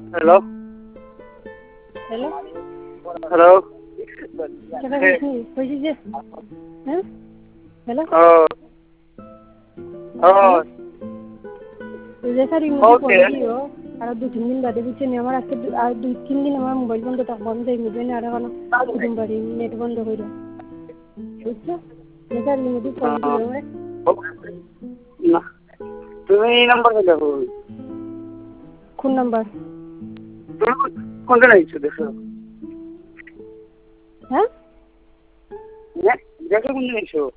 hello hello hello কেটা কইছি যে হ্যাঁ হ্যালো যে স্যার ইমুদি ফোন দিও আর 2-3 দিন বাদে বুঝছেন আমার আজকে আর 2-3 দিন আমার মোবাইল বন্ধ থাকবো আমি যাই মোবাইল আর এখন দুদিনবারই নেট বন্ধ করে বুঝছো যে স্যার ইমুদি ফোন দিও না তুমি এই নাম্বার দেখো কোন নাম্বার তুমি কোনটা নিচ্ছ দেখো হ্যাঁ দেখো কোনটা নিচ্ছ